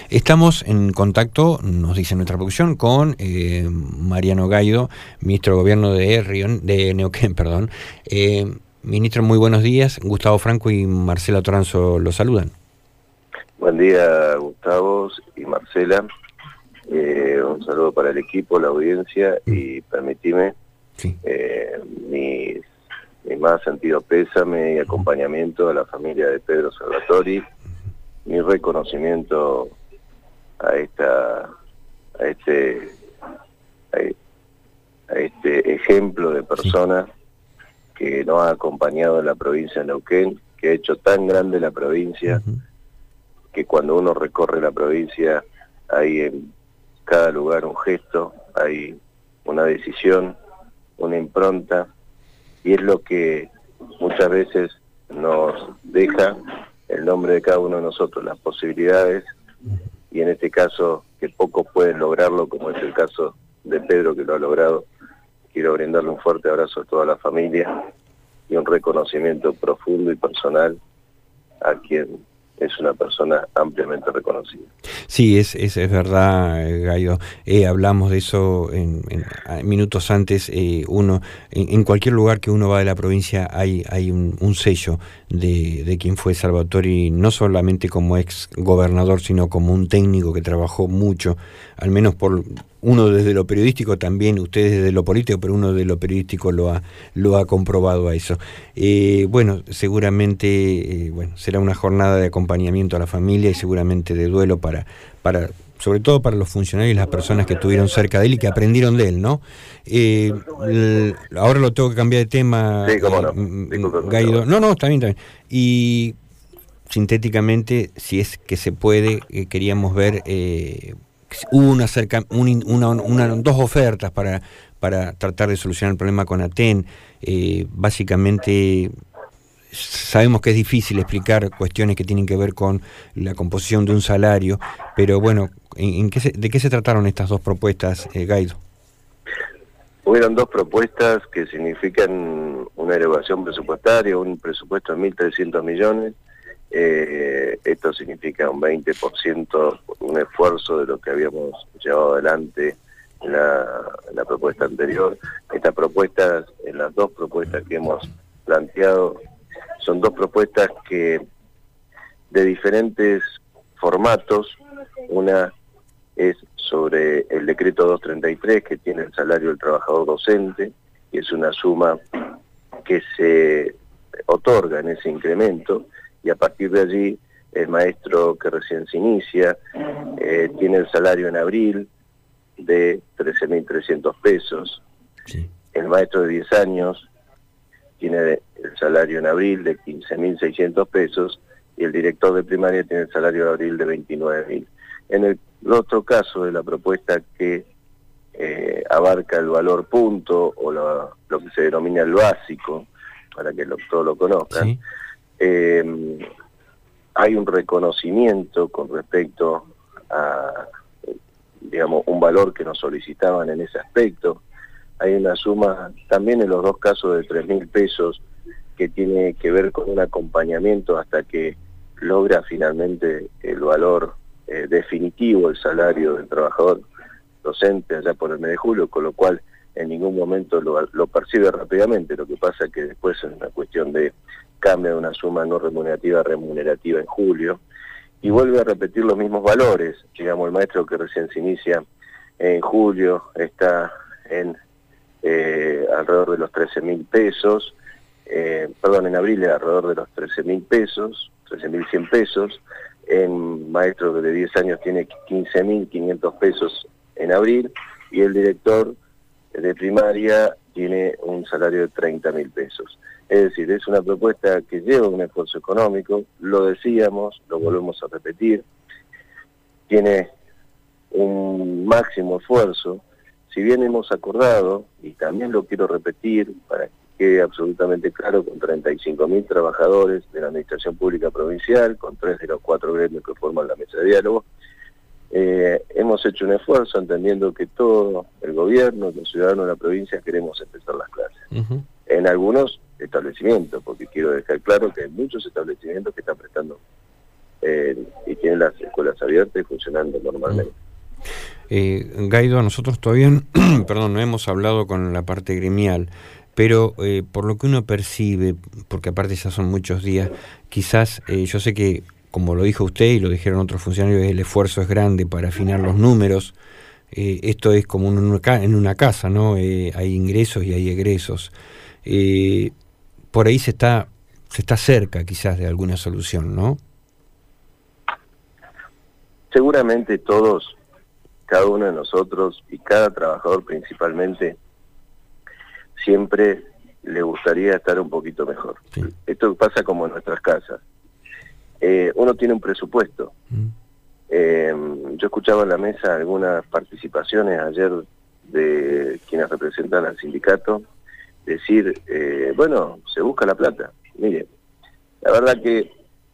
Estamos en contacto, nos dice nuestra producción, con Mariano Gaido, ministro de Gobierno de Neuquén, perdón. Ministro, muy buenos días. Gustavo Franco y Marcela Toranzo lo saludan. Buen día, Gustavo y Marcela. Un saludo para el equipo, la audiencia, y permitime mi más sentido pésame y acompañamiento a la familia de Pedro Salvatori, mi reconocimiento a este ejemplo de persona que nos ha acompañado en la provincia de Neuquén, que ha hecho tan grande la provincia, que cuando uno recorre la provincia hay en cada lugar un gesto, hay una decisión, una impronta, y es lo que muchas veces nos deja el nombre de cada uno de nosotros, las posibilidades, y en este caso que pocos pueden lograrlo, como es el caso de Pedro, que lo ha logrado. Quiero brindarle un fuerte abrazo a toda la familia y un reconocimiento profundo y personal a quien es una persona ampliamente reconocida. Sí, es verdad, Gaido. Hablamos de eso en minutos antes. En cualquier lugar que uno va de la provincia hay un sello de quien fue Salvatori, no solamente como ex gobernador, sino como un técnico que trabajó mucho, al menos por uno desde lo periodístico, también ustedes desde lo político, pero uno de lo periodístico lo ha comprobado a eso. Bueno, seguramente será una jornada de acompañamiento a la familia y seguramente de duelo para sobre todo para los funcionarios y las personas que estuvieron cerca de él y que aprendieron de él, ¿no? Ahora lo tengo que cambiar de tema, sí, cómo no. Gaido. No, está bien. Y sintéticamente, si es que se puede, queríamos ver, hubo dos ofertas para tratar de solucionar el problema con Aten. Básicamente sabemos que es difícil explicar cuestiones que tienen que ver con la composición de un salario, pero bueno, ¿de qué se trataron estas dos propuestas, Gaido? Hubieron dos propuestas que significan una elevación presupuestaria, un presupuesto de 1.300 millones. Esto significa un 20%, un esfuerzo de lo que habíamos llevado adelante en la propuesta anterior. Estas propuestas, en las dos propuestas que hemos planteado, son dos propuestas que de diferentes formatos. Una es sobre el decreto 233, que tiene el salario del trabajador docente, y es una suma que se otorga en ese incremento, y a partir de allí el maestro que recién se inicia tiene el salario en abril de 13.300 pesos. Sí. El maestro de 10 años tiene el salario en abril de 15.600 pesos y el director de primaria tiene el salario de abril de 29.000. En el otro caso de la propuesta que abarca el valor punto o lo que se denomina el básico, para que todos lo conozcan, ¿Sí? Hay un reconocimiento con respecto a, digamos, un valor que nos solicitaban en ese aspecto. Hay una suma también en los dos casos de 3.000 pesos que tiene que ver con un acompañamiento hasta que logra finalmente el valor definitivo, el salario del trabajador docente allá por el mes de julio, con lo cual en ningún momento lo percibe rápidamente. Lo que pasa es que después es una cuestión de cambio de una suma no remunerativa a remunerativa en julio, y vuelve a repetir los mismos valores. Digamos, el maestro que recién se inicia en julio está en alrededor de los 13.000 pesos, en abril alrededor de los 13.000 pesos, 13.100 pesos, en maestro de 10 años tiene 15.500 pesos en abril, y el director de primaria tiene un salario de 30.000 pesos. Es decir, es una propuesta que lleva un esfuerzo económico, lo decíamos, lo volvemos a repetir, tiene un máximo esfuerzo. Si bien hemos acordado, y también lo quiero repetir para que quede absolutamente claro, con 35.000 trabajadores de la Administración Pública Provincial, con 3 de los 4 gremios que forman la mesa de diálogo, hemos hecho un esfuerzo entendiendo que todo el gobierno, los ciudadanos de la provincia queremos empezar las clases. En algunos establecimientos, porque quiero dejar claro que hay muchos establecimientos que están prestando y tiene las escuelas abiertas y funcionando normalmente. Gaido, nosotros todavía perdón, no hemos hablado con la parte gremial, pero por lo que uno percibe, porque aparte ya son muchos días, quizás, yo sé que, como lo dijo usted y lo dijeron otros funcionarios, el esfuerzo es grande para afinar los números. Esto es como en una casa, ¿no? Hay ingresos y hay egresos. Por ahí se está cerca quizás de alguna solución, ¿no? Seguramente todos, cada uno de nosotros y cada trabajador principalmente, siempre le gustaría estar un poquito mejor. Sí. Esto pasa como en nuestras casas. Uno tiene un presupuesto. Yo escuchaba en la mesa algunas participaciones ayer de quienes representan al sindicato decir, bueno, se busca la plata. Mire, la verdad que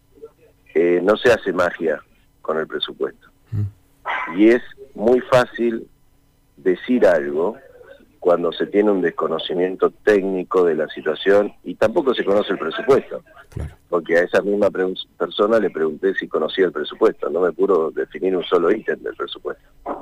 no se hace magia con el presupuesto. Y es muy fácil decir algo cuando se tiene un desconocimiento técnico de la situación y tampoco se conoce el presupuesto. Claro. Porque a esa misma persona le pregunté si conocía el presupuesto, no me pudo definir un solo ítem del presupuesto.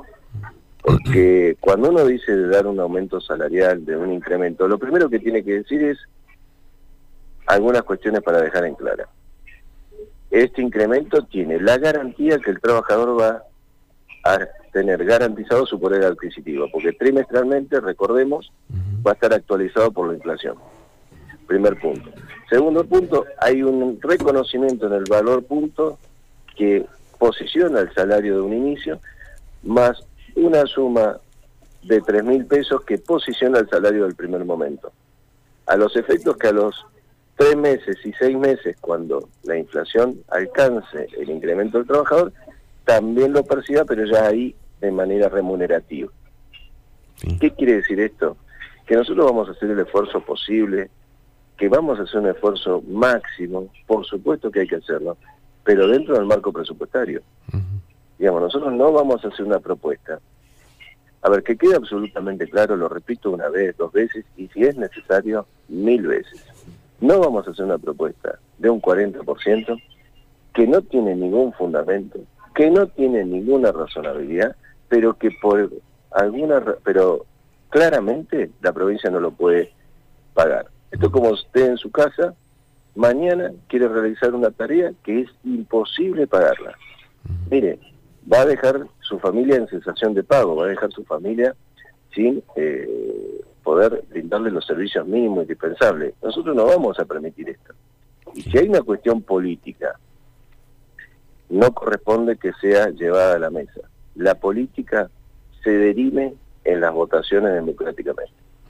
Porque cuando uno dice de dar un aumento salarial, de un incremento, lo primero que tiene que decir es algunas cuestiones para dejar en clara. Este incremento tiene la garantía que el trabajador va a tener garantizado su poder adquisitivo, porque trimestralmente, recordemos, va a estar actualizado por la inflación. Primer punto. Segundo punto, hay un reconocimiento en el valor punto que posiciona el salario de un inicio, más una suma de 3.000 pesos que posiciona el salario del primer momento. A los efectos que a los 3 meses y 6 meses, cuando la inflación alcance el incremento del trabajador, también lo perciba, pero ya ahí de manera remunerativa. Sí. ¿Qué quiere decir esto? Que nosotros vamos a hacer el esfuerzo posible, que vamos a hacer un esfuerzo máximo, por supuesto que hay que hacerlo, pero dentro del marco presupuestario. Digamos, nosotros no vamos a hacer una propuesta. A ver, que quede absolutamente claro, lo repito una vez, 2 veces, y si es necesario, 1000 veces. No vamos a hacer una propuesta de un 40% que no tiene ningún fundamento, que no tiene ninguna razonabilidad, pero que pero claramente la provincia no lo puede pagar. Esto es como usted en su casa, mañana quiere realizar una tarea que es imposible pagarla. Mire, va a dejar su familia en cesación de pago, va a dejar su familia sin poder brindarle los servicios mínimos indispensables. Nosotros no vamos a permitir esto. Y si hay una cuestión política, no corresponde que sea llevada a la mesa. La política se dirime en las votaciones democráticamente.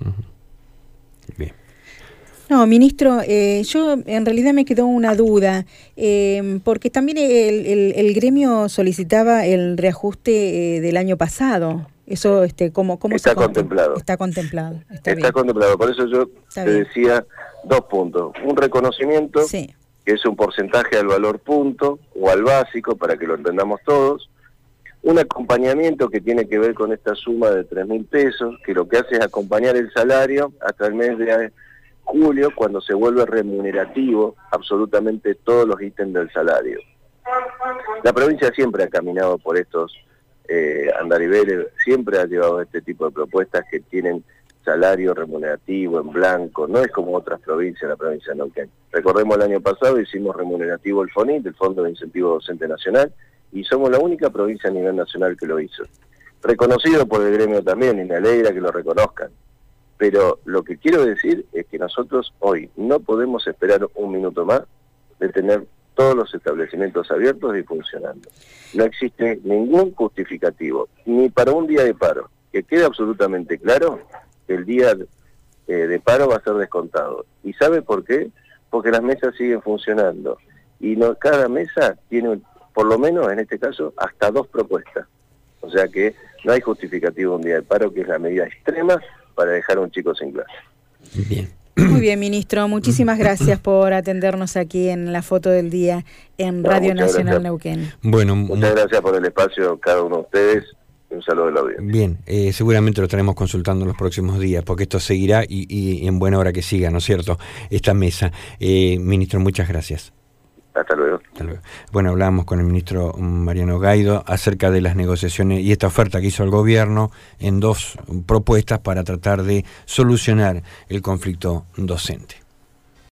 Bien. No, ministro, yo en realidad me quedó una duda, porque también el gremio solicitaba el reajuste del año pasado. Eso, ¿cómo está contemplado? Está contemplado. Está contemplado. Por eso yo te decía 2 puntos. Un reconocimiento, sí, que es un porcentaje al valor punto o al básico, para que lo entendamos todos. Un acompañamiento que tiene que ver con esta suma de 3.000 pesos, que lo que hace es acompañar el salario hasta el mes de julio, cuando se vuelve remunerativo absolutamente todos los ítems del salario. La provincia siempre ha caminado por estos andariveles, siempre ha llevado este tipo de propuestas que tienen salario remunerativo en blanco, no es como otras provincias, la provincia de Neuquén. Recordemos el año pasado hicimos remunerativo el FONIT, el Fondo de Incentivo Docente Nacional, y somos la única provincia a nivel nacional que lo hizo. Reconocido por el gremio también, y me alegra que lo reconozcan. Pero lo que quiero decir es que nosotros hoy no podemos esperar un minuto más de tener todos los establecimientos abiertos y funcionando. No existe ningún justificativo, ni para un día de paro. Que quede absolutamente claro que el día de paro va a ser descontado. ¿Y sabe por qué? Porque las mesas siguen funcionando. Y cada mesa tiene, por lo menos en este caso, hasta 2 propuestas. O sea que no hay justificativo un día de paro, que es la medida extrema para dejar a un chico sin clase. Bien. Muy bien, ministro. Muchísimas gracias por atendernos aquí en la foto del día en Radio Nacional Neuquén. Bueno, muchas gracias por el espacio cada uno de ustedes. Un saludo de la audiencia. Bien, seguramente lo estaremos consultando en los próximos días, porque esto seguirá y en buena hora que siga, ¿no es cierto?, esta mesa. Ministro, muchas gracias. Hasta luego. Hasta luego. Bueno, hablábamos con el ministro Mariano Gaido acerca de las negociaciones y esta oferta que hizo el gobierno en 2 propuestas para tratar de solucionar el conflicto docente.